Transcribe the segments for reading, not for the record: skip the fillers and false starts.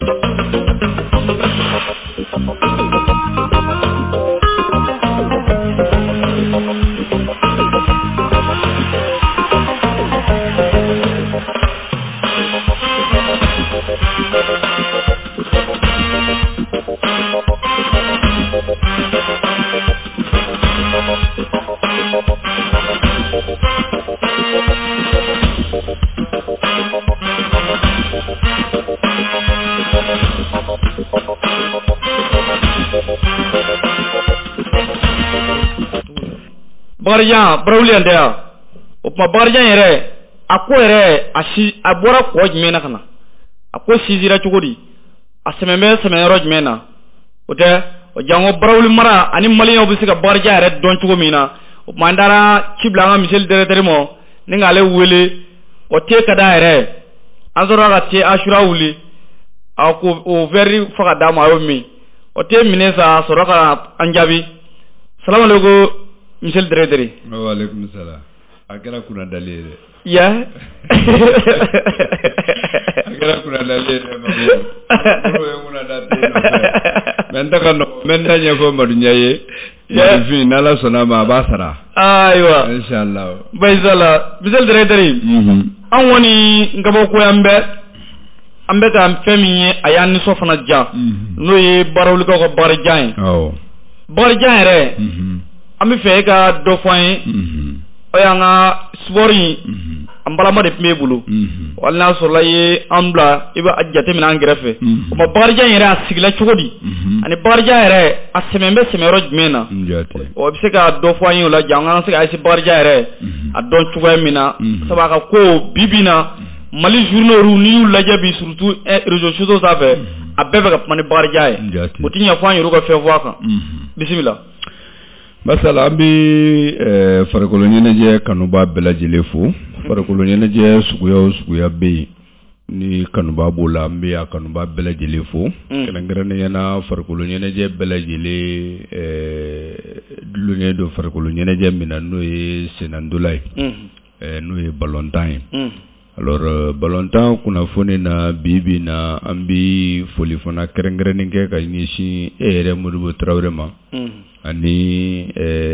Bakarijan barawulen tɛ yan o tuma Bakarijan yɛrɛ a ko yɛrɛ a bɔra kɔ jumɛn na ka na a ko sinzira cogo di a sɛmɛ bɛ sɛmɛyɔrɔ jumɛn na o tɛ o jango barawuli mara ani maliyɛnw bɛ se ka Bakarijan yɛrɛ dɔn cogo min na o tuma an taara ci bila an ka Miseli Directeur ma ni k'ale wele o te ka da yɛrɛ an sɔrɔ ka te Asura wuli a ko o verre fa ka d'a ma a y'o min o te minɛ sa sɔrɔ ka an jaabi salamu aleykum Miseli Directeur. Wa alaikum salam. A kɛra kunna dali ye dɛ. Ya. A kɛra kunna dali ye dɛ Madu. Mɔgɔ ye kunna da te nɔfɛ. Mais n ta ka nɔgɔ. N bɛ ɲɛfɔ Madu Ɲa ye. Madu fin n'Ala sɔnna ma a b'a sara. Ayiwa. Inshallah. Bayisala. Miseli Directeur. An kɔni n kabako yan bɛɛ. An bɛ ka fɛn min ye a y'an nisɔn fana diya. N'o ye barawulikaw ka Bakarijan ye. Awɔ. Bakarijan yɛrɛ. An bɛ fɛ e ka dɔ fɔ an ye o y'an ka sport in an balama de tun b'e bolo wali n'a sɔrɔla i ye an bila i b'a jateminɛ an kɛrɛfɛ o ma Bakarijan yɛrɛ a sigila cogo di ani Bakarijan yɛrɛ a sɛmɛ bɛ sɛmɛyɔrɔ jumɛn na o bɛ se ka dɔ fɔ an ye o la jan an ka se ka ayise Bakarijan yɛrɛ a dɔn cogoya min na sabu a ka ko bi na Mali journaux n'i y'u lajɛ bi surtout réseaux sociaux sanfɛ a bɛɛ bɛ ka kuma ni Bakarijan ye o tɛ ɲɛ fɔ an yɛrɛ ka fɛn fɔ a kan bisimila. Masala an bɛ farikolo ɲɛnajɛ kanuba bɛɛ lajɛlen fo farikolo ɲɛnajɛ suguya bɛ yen ni kanuba b'o la an bɛ a kanuba bɛɛ lajɛlen fo kɛrɛnkɛrɛnnenya na farikolo ɲɛnajɛ bɛɛ lajɛlen dulonnen don farikolo ɲɛnajɛ min na n'o ye senandola ye n'o ye balontan ye alors balontan kunnafoni na bi na an bɛ foli fana kɛrɛnkɛrɛnnen kɛ ka ɲɛsin e yɛrɛ Modibo Traoré ma ani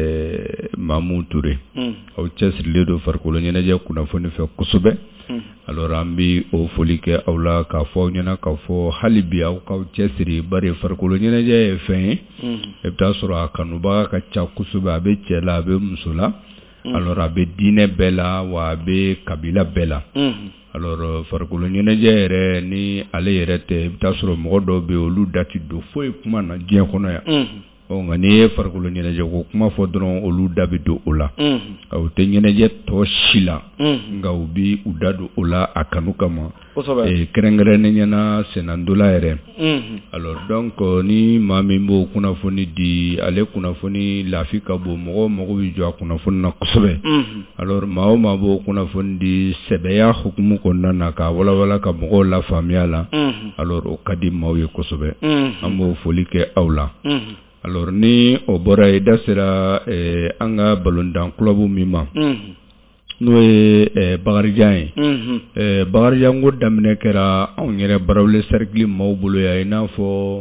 Mamu Touré aw cɛsirilen don farikolo ɲɛnajɛ kunnafoni fɛ kosɛbɛ alors an bɛ o foli kɛ aw la k'a fɔ aw ɲɛna k'a fɔ hali bi aw k'aw cɛsiri bari farikolo ɲɛnajɛ ye fɛn ye i bɛ taa sɔrɔ a kanubaga ka ca kosɛbɛ a bɛ cɛ la a bɛ muso la alors a bɛ diinɛ bɛɛ la wa a bɛ kabila bɛɛ la alors farikolo ɲɛnajɛ yɛrɛ ni ale yɛrɛ tɛ i bɛ taa sɔrɔ mɔgɔ dɔw bɛ olu dati don foyi kuma na diɲɛ kɔnɔ yan nka n'i ye farikolo ɲɛnajɛ ko kuma fɔ dɔrɔn olu da bɛ don o la u tɛ ɲɛnajɛ tɔ si la nka u bɛ u da don o la a kanu kama kɛrɛnkɛrɛnnen ɲɛna senandola yɛrɛ alors donc ni maa min b'o kunnafoni di ale kunnafoni lafi ka bon mɔgɔ mago bɛ jɔ a kunnafoni na kosɛbɛ alors maa o maa b'o kunnafoni di sɛbɛya hukumu kɔnɔna na k'a walawala ka mɔgɔw la faamuya la alors o ka di maaw ye kosɛbɛ an b'o foli kɛ aw la. Alors ni o bɔra ye da sera an ka balontan club min ma n'o ye Bakarijan ye Bakarijan ko daminɛ kɛra anw yɛrɛ barawule cercle maaw bolo yan i n'a fɔ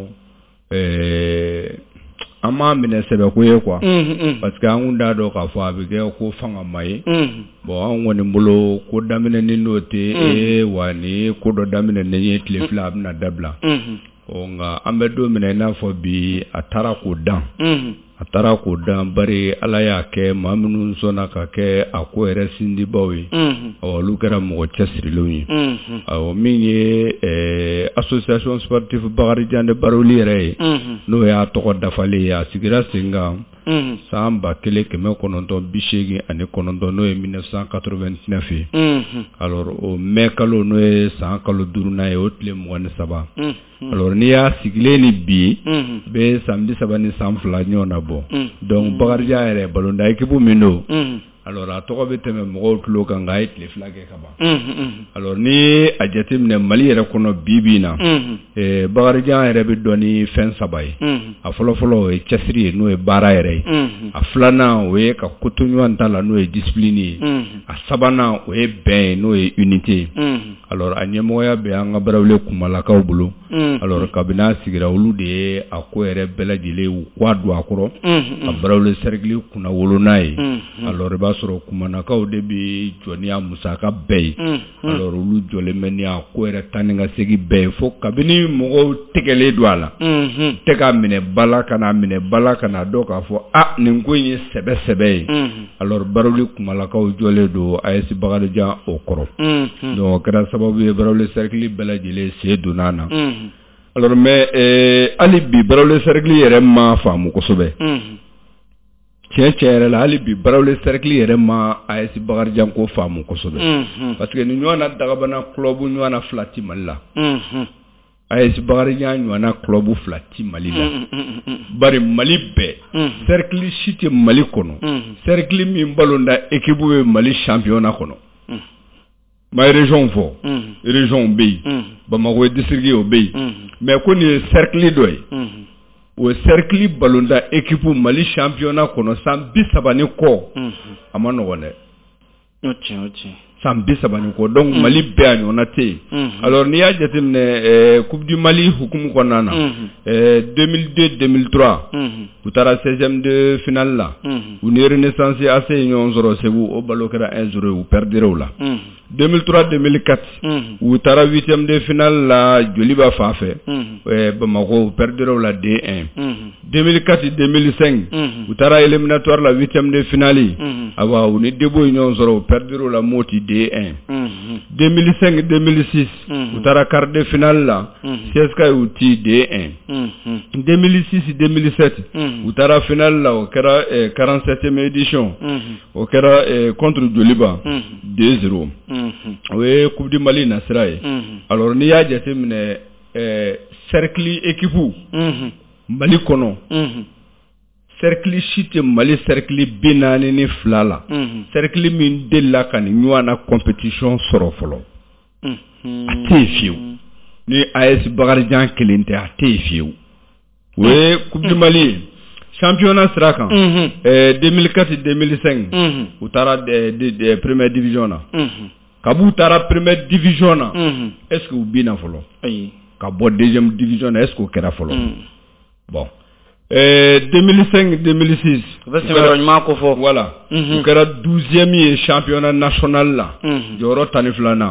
an m'a minɛ sɛbɛko ye quoi parce que an kun t'a dɔn k'a fɔ a bɛ kɛ ko fanga ma ye bon an kɔni bolo ko daminɛni n'o tɛ wa ni ko dɔ daminɛnen ye tile fila a bɛna dabila nka an bɛ don min na i n'a fɔ bi a taara k'o dan bari Ala y'a kɛ maa minnu sɔnna ka kɛ a ko yɛrɛ sindibaw ye olu kɛra mɔgɔ cɛsirilenw ye min ye association sportive Bakarijan de Barawuli yɛrɛ ye n'o y'a tɔgɔ dafalen ye a sigira sen kan san 1989 n'o ye 1989 ye alors o mai kalo n'o ye san kalo 5nan ye o tile 23 alors n'i y'a sigilen ni bi bɛ san 32 ɲɔgɔn na bɔ donc Bakarijan yɛrɛ balontan équipe min don alors a tɔgɔ bɛ tɛmɛ mɔgɔw tulo kan nka a ye tile 2 kɛ ka ban alors ni a jateminɛ Mali yɛrɛ kɔnɔ bi na Bakarijan yɛrɛ bɛ dɔn ni fɛn 3 ye a fɔlɔfɔlɔ o ye cɛsiri ye n'o ye baara yɛrɛ ye a filanan o ye ka koto ɲɔgɔn ta la n'o ye discipline ye a sabanan o ye bɛn ye n'o ye unité ye alors a ɲɛmɔgɔya bɛ an ka barawule kumalakaw bolo alors kabini a sigira olu de ye a ko yɛrɛ bɛɛ lajɛlen u k'a don a kɔrɔ ka barawule cercle kunna wolo n'a ye alors i b'a sɔrɔ kumanakaw de bɛ jɔ ni a musaka bɛɛ ye alors olu jɔlen bɛ ni a ko yɛrɛ taa ni ka segin bɛɛ ye fo kabini mɔgɔw tɛgɛlen don a la tɛ k'a minɛ bala kana minɛ bala kana dɔn k'a fɔ nin ko in ye sɛbɛ ye alors barawule kumalakaw jɔlen don AS Bakarijan o kɔrɔ donc o kɛra sababu ye barawule cercle bɛɛ lajɛlen sen donna na alors mais hali bi barawule cercle yɛrɛ ma faamu kosɛbɛ tiɲɛ yɛrɛ la hali bi barawule cercle yɛrɛ ma AS Bakarijan ko faamu kosɛbɛ parce que ni ɲɔgɔn na dagabana club ɲɔgɔn na 2 ti Mali la AS Bakarijan ɲɔgɔn na club 2 ti Mali la bari Mali bɛɛ cercle si tɛ Mali kɔnɔ cercle min balonda équipe bɛ Mali championnat kɔnɔ ma région fɔ région bɛ yen Bamako district o bɛ yen mais ko nin ye cercle dɔ ye o cercle balonda équipe Mali championnat kɔnɔ san 30 ni kɔ a ma nɔgɔn dɛ san 30 ni kɔ donc Mali bɛɛ a ɲɔgɔnna tɛ yen alors n'i y'a jateminɛ Coupe du Mali hukumu kɔnɔna na 2002-2003 u taara 16e de finale la u ni Renaissance AC ye ɲɔgɔn sɔrɔ Segu o balo kɛra 1-0 u perdre la 2003-2004 u taara 8e de finale la Joliba fan fɛ Bamako u perdre la 2-1 2004-2005 u taara éliminatoire la 8e de finale awa u ni Debo ye ɲɔgɔn sɔrɔ u perdre la Moti 2-1 2005-2006 u taara quart de finale la CSKA u ti 2-1 2006-2007 u taara finale la o kɛra 47e édition o kɛra contre Joliba 2-0 o ye Coupe du Mali nasira ye alors n'i y'a jateminɛ cercle équipe Mali kɔnɔ cercle si tɛ Mali cercle 42 la cercle min delila ka ni ɲɔgɔn na compétition sɔrɔ fɔlɔ a tɛ yen fiyewu ni AS Bakarijan kelen tɛ a tɛ yen fiyewu o ye Coupe du Mali championnat sira kan 2004-2005 u taara première division na kabu taara première division na est-ce que u bina fɔlɔ ka bɔ deuxième division na est-ce que o kɛra fɔlɔ bon 2005-2006 voilà u kɛra 12e ye championnat national la jɔyɔrɔ 12nan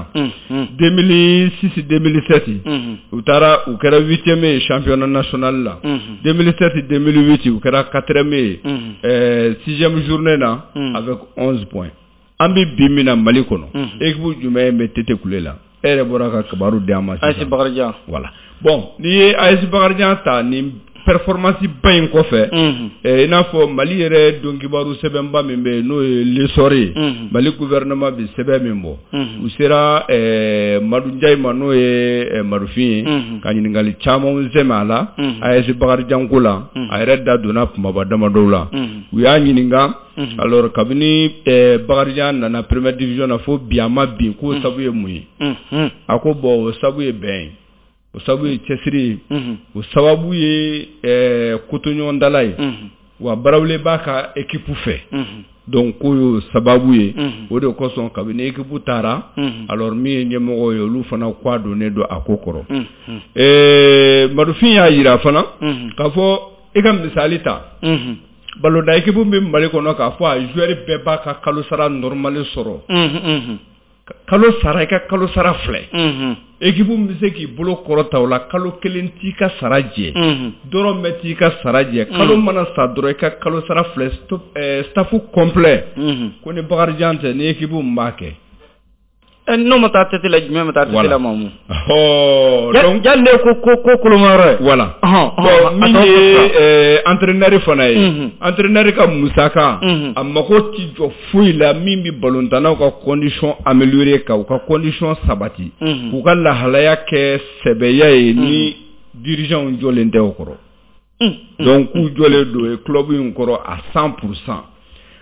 2006-2007 u kɛra 8e ye championnat national la 2007-2008 u kɛra 4e ye 6e journée na avec 11 points an bɛ bi min na Mali kɔnɔ équipe jumɛn bɛ tete kule la e yɛrɛ bɔra ka kabaru di an ma sisan AS Bakarijan voilà bon n'i ye AS Bakarijan ta ni performance ba in kɔfɛ i n'a fɔ Mali yɛrɛ dɔnkibaru sɛbɛnba min bɛ n'o ye l'essor ye Mali gouvernement bɛ sɛbɛn min bɔ u sera Madu Njayi ma n'o ye Marufin ye ka ɲininkali caman sɛmɛ a la AS Bakarijan ko la a yɛrɛ da donna kumaba damadɔw la u y'a ɲininka alors kabini Bakarijan nana première division na fo bi a ma bin k'o sabu ye mun ye a ko bon o sabu ye bɛn ye o sababu ye cɛsiri o sababu ye kotoɲɔgɔn dala ye wa barawule b'a ka équipe fɛ donc k'o y'o sababu ye o de kosɔn kabini équipe taara alors min ye ɲɛmɔgɔ ye olu fana k'a donnen don a ko kɔrɔ Marufin y'a yira fana k'a fɔ e ka misali ta balonda équipe bɛ Mali kɔnɔ k'a fɔ a joueur bɛɛ b'a ka kalo sara normal sɔrɔ kalo sara i ka kalo sara filɛ équipe bɛ se k'i bolo kɔrɔta o la kalo kelen t'i ka sara jɛ dɔrɔmɛ t'i ka sara jɛ kalo mana sa dɔrɔn i ka kalo sara filɛ staff complet ko ni Bakarijan tɛ ni équipe min b'a kɛ n'o ma taa tête la jumɛn ma taa tête la mamu donc jande ko kolomaro voilà bon min ye entraîneur fana ye entraîneur ka musaka a mako ti jɔ foyi la min bi ballontannaw ka condition améliorer ka u ka condition sabati u ka lahalaya kɛ sɛbɛya ye ni dirigeant jɔlen tɛ o kɔrɔ donc k'u jɔlen do club in kɔrɔ à 100%.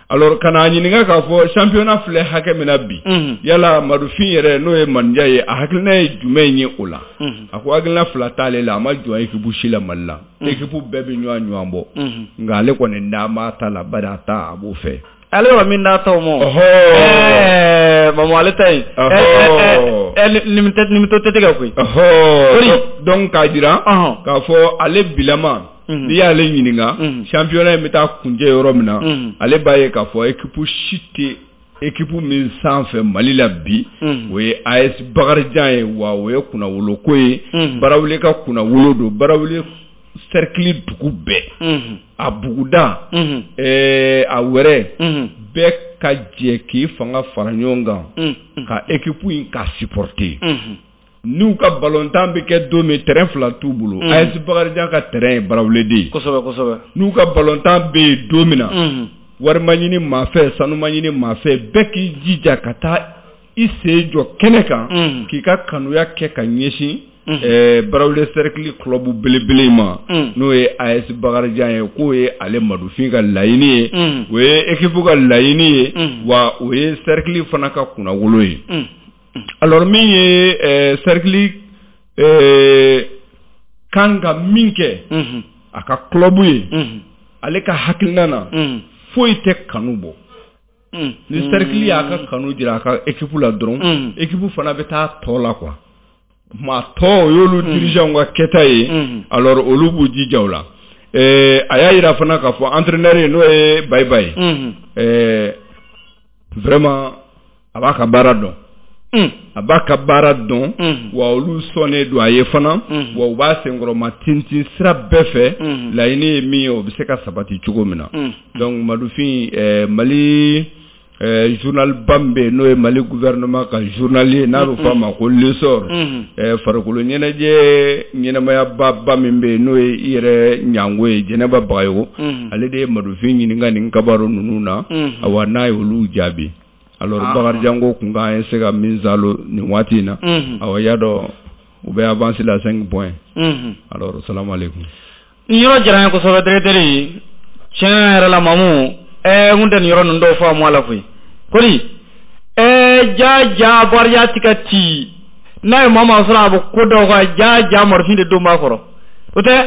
alors kana ɲininka k'a fɔ championnat filɛ hakɛ min na bi yala Madufin yɛrɛ n'o ye Mandiaye ye a hakilina ye jumɛn ye o la a ko hakilina fila t'ale la a ma jɔ équipe si la Mali la équipe bɛɛ bɛ ɲɔgɔn bɔ nka ale kɔni da ma ta la bari a ta a b'o fɛ ale wa min da taw mo maman ale ta yi limite tɛ ka koyi donc k'a jira k'a fɔ ale bilama n'i y'ale ɲininka championnat in bɛ taa kuncɛ yɔrɔ min na ale b'a ye k'a fɔ équipe si tɛ équipe min sanfɛ Mali la bi o ye AS Bakarijan ye wa o ye kunnawolo ko ye Barawuli ka kunnawolo don Barawuli cercle dugu bɛɛ a buguda a wɛrɛ bɛɛ ka jɛ k'i fanga fara ɲɔgɔn kan ka équipe in ka supporter n'u ka ballontan bɛ kɛ don min terrain fila t'u bolo AS Bakarijan ka terrain ye Barawuliden ye kosɛbɛ n'u ka ballontan bɛ yen don min na wari ma ɲini maa fɛ sanu ma ɲini maa fɛ bɛɛ k'i jija ka taa i sen jɔ kɛnɛ kan k'i ka kanuya kɛ ka ɲɛsin Barawuli cercle club belebele ma n'o ye AS Bakarijan ye k'o ye ale Madufin ka laɲini ye o ye équipe ka laɲini ye wa o ye cercle fana ka kunnawolo ye alors min ye cercle kan ka min kɛ a ka club ye ale ka hakilina na foyi tɛ kanu bɔ ni cercle y'a ka kanu jira a ka équipe la dɔrɔn équipe fana bɛ taa tɔ la quoi ma tɔ o y'olu dirigeant ka kɛta ye alors olu b'u jija o la a y'a yira fana k'a fɔ entraîneur ye n'o ye Bayibayi vraiment a b'a ka baara dɔn a b'a ka baara dɔn wa olu sɔnnen don a ye fana wa u b'a senkɔrɔma tintin sira bɛɛ fɛ laɲini ye min ye o bɛ se ka sabati cogo min na donc Madufin Mali journal Bambe n'o ye Mali gouvernement ka journal ye n'a bɛ fɔ a ma ko l'essor farikolo ɲɛnajɛ ɲɛnamaya ba min bɛ yen n'o ye i yɛrɛ ɲango ye Jɛnɛba Bagayogo ale de ye Madufin ɲininka nin kabaro ninnu na awa n'a ye olu jaabi alors Bakarijan ko kun kan se ka min zalo nin waati in na awa y'a dɔn u bɛ avancer la 5 points alors salam alaikum ni yɔrɔ diyara n ye kosɛbɛ directeur tiɲɛ yɛrɛ la Mamu n tɛ nin yɔrɔ ninnu dɔw faamu a la koyi kodi ja Bakarijan tigɛ ci n'a ye maa sɔrɔ a bɛ ko dɔw kan ja Marufin de don b'a kɔrɔ o tɛ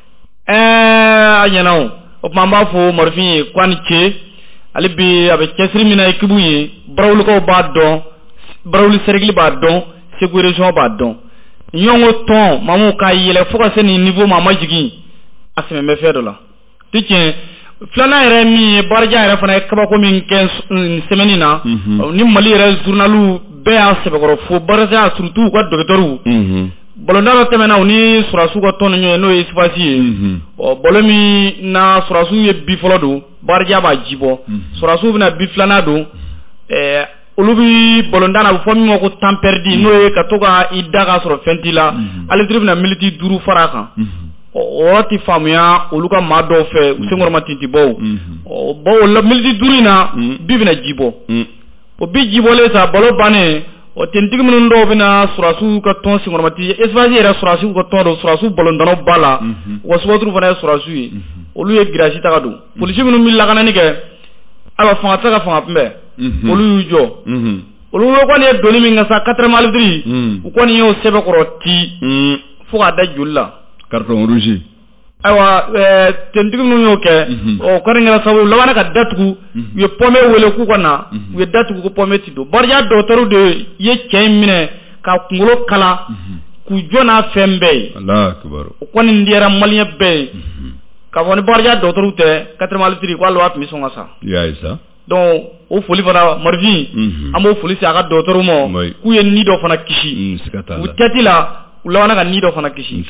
a ɲɛna o tuma an b'a fɔ Marufin ye k'a ni ce ale bi a bɛ cɛsiri min na équipe ye Barawulikaw b'a dɔn Barawuli cercle b'a dɔn Segu région b'a dɔn ɲɔgɔn tɔn Mamu k'a yɛlɛ fo ka se nin niveau ma a ma jigin a sɛmɛ bɛ fɛn dɔ la ti tiɲɛ filanan yɛrɛ min ye Bakarijan yɛrɛ fana ye kabako min kɛ semaine na ni Mali yɛrɛ journalu bɛɛ y'a sɛbɛkɔrɔ fo Bakarijan surtout u ka docteur ballontan dɔ tɛmɛna u ni Surasiw ka tɔn ni ɲɔgɔn ye n'o ye Sifasi ye ballon min na Surasiw ye bi fɔlɔ don Bakarijan b'a jibɔ Surasiw bɛna bi filanan don olu bi ballontan na a bɛ fɔ min ma ko temps perdu n'o ye ka to ka i da k'a sɔrɔ fɛn t'i la arbitre bɛna minute 5 fara a kan o yɔrɔ tɛ faamuya olu ka maa dɔw fɛ u senkɔrɔma tintinbɔw o la minute 5 in na bi bɛna jibɔ o bi jibɔlen sa ballon bannen o tentigi minnu dɔw bɛna Surasiw ka tɔn senkɔrɔma ti Sifasi yɛrɛ Surasiw ka tɔn don Surasiw ballontannaw ba la wa Subaturu fana ye Surasiw ye olu ye girasi taga don polisi minnu bɛ lakanani kɛ alors fanga tɛ ka fanga kunbɛn olu y'u jɔ olu kɔni ye doni min kɛ sa 4e arbitre u kɔni y'o sɛbɛkɔrɔ ti fo k'a da joli la carton rouge ayiwa tentigi minnu y'o kɛ o kɔni kɛra sababu laban ka datugu u ye pɔmɛ wele k'u ka na u ye datugu ko pɔmɛ ti don Bakarijan docteur de ye cɛ in minɛ ka kunkolo kala k'u jɔ n'a fɛn bɛɛ ye o kɔni diyara maliyɛn bɛɛ ye k'a fɔ ni Bakarijan docteur tɛ 4e arbitre ko hali o tun bɛ sɔn ka sa donc o foli fana Marufin an b'o foli se a ka docteur ma k'u ye ni dɔ fana kisi u tɛti la u laban ka ni dɔ fana kisi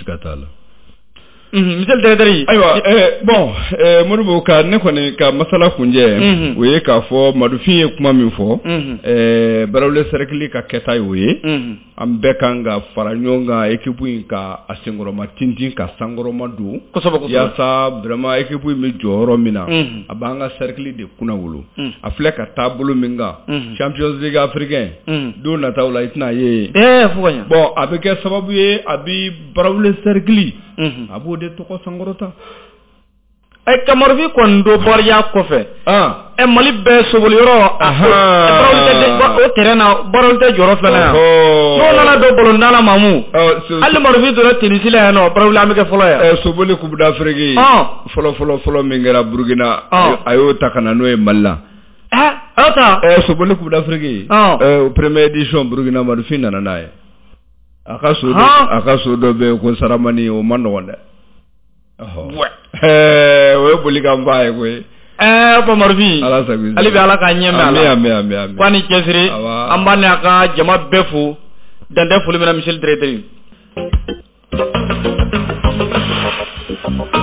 monsieur le directeur ayiwa bon Modibo ka ne kɔni ka masala kunjɛ o ye k'a fɔ Madufin ye kuma min fɔ Barawuli cercle ka kɛta ye o ye an bɛɛ kan ka fara ɲɔgɔn kan équipe in ka a senkɔrɔma tintin ka sankɔrɔma don yaasa vraiment équipe in bɛ jɔyɔrɔ min na a b'an ka cercle de kunnawolo a filɛ ka taabolo min kan Champions League africain don nataw la i tɛna ye bon a bɛ kɛ sababu ye a bi Barawuli cercle a b'o de tɔgɔ sankɔrɔta Kamarufi kondo boriya kɔfɛ Mali bɛɛ soboli yɔrɔ o terrain na barow tɛ jɔrɔ filana n'o nana don bolondala mamu hali Marufi dora tennis la yan nɔ barow la an bɛ kɛ fɔlɔ yan soboli coupe d'Afrique fɔlɔ min kɛra Burkina a y'o ta kana n'o ye Mali la soboli coupe d'Afrique première édition Burkina Marufi nana n'a ye a ka so dɔ bɛ ko Saramani o ma nɔgɔn dɛ o ye boli kan ba ye koyi Papa Marufi ale bɛ Ala ka ɲɛ mɛn ala ko ani cɛsiri an b'a n'a ka jama bɛɛ fo dantɛ foli bɛ na Michel Directeur